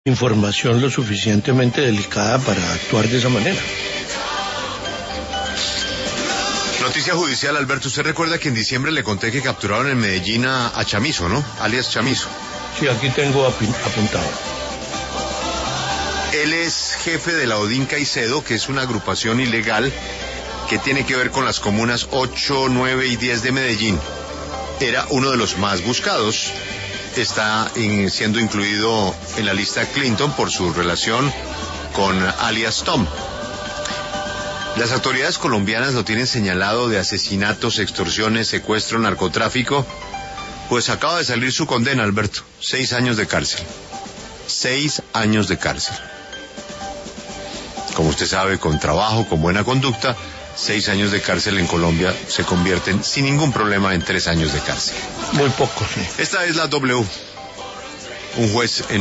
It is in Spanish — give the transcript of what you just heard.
información lo suficientemente delicada para actuar de esa manera. Noticia judicial, Alberto. Usted recuerda que en diciembre le conté que capturaron en Medellín a Chamizo, ¿no? Alias Chamizo. Sí, aquí tengo apuntado. Él es jefe de la Odín Caicedo, que es una agrupación ilegal que tiene que ver con las comunas 8, 9 y 10 de Medellín. Era uno de los más buscados. Está siendo incluido en la lista Clinton por su relación con alias Tom. Las autoridades colombianas lo tienen señalado de asesinatos, extorsiones, secuestro, narcotráfico. Pues acaba de salir su condena, Alberto. 6 años de cárcel. 6 años de cárcel. Como usted sabe, con trabajo, con buena conducta, 6 años de cárcel en Colombia se convierten sin ningún problema en 3 años de cárcel. Muy poco, sí. Esta es la W. Un juez en